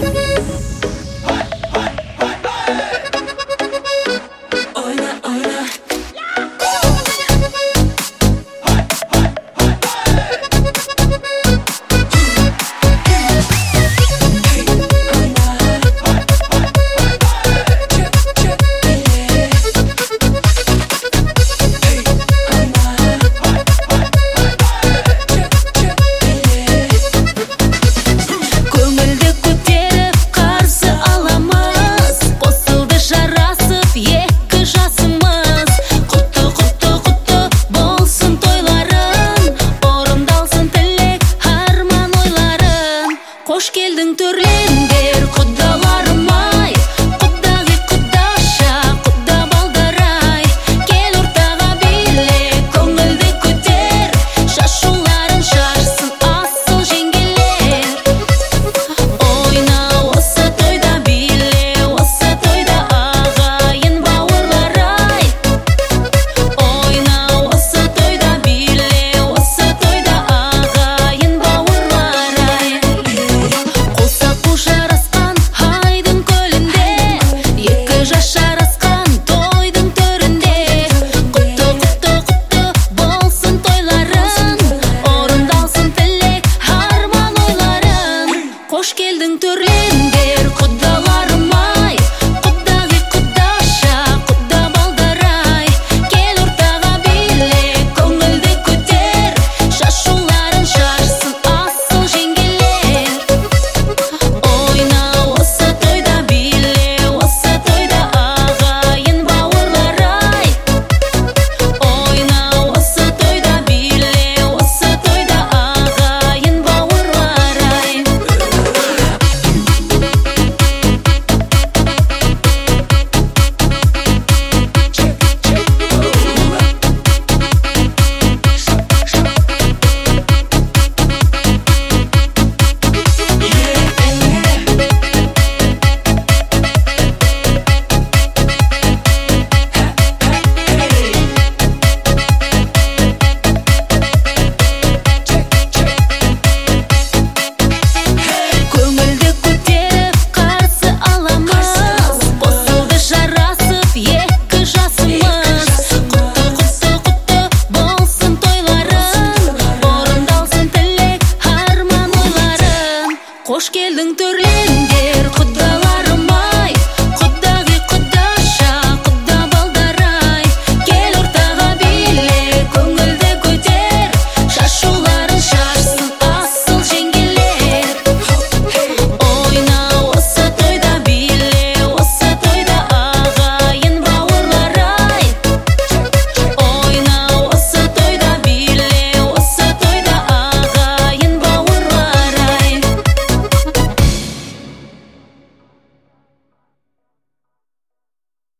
Қош келдің төрлендер, құдаларым ай, құдағи құдаша, құда балдар-ай. Кел ортаға биле, көңілді көтер, шашуларын шашсын асыл жеңгелер. Ойна осы тойда биле, осы тойда ағайын бауырлар-ай. Ойна осы тойда биле, осы тойда ағайын бауырлар-ай. Жарасқан айдың көлінде, екі жас жарасқан тойдың төрінде. Құтты, құтты, құтты болсын тойларың, орындалсын тілек, арман ойларың. Қош келдің төрлендер, құдаларым ай, құдағи құдаша, құда балдар-ай. Кел ортаға биле, көңілді көтер, шашуларын шашсын асыл жеңгелер. Ойна осы тойда биле, осы тойда ағайын бауырлар-ай. Ойна осы тойда биле, осы тойда ағайын бауырлар-ай. Көңілді көтеріп қарсы аламыз, қосылды жарасып екі жасымыз. Құтты, құтты, құтты болсын тойларың, орындалсын тілек, арман ойларың. Қош келдің төрлендер, құдаларым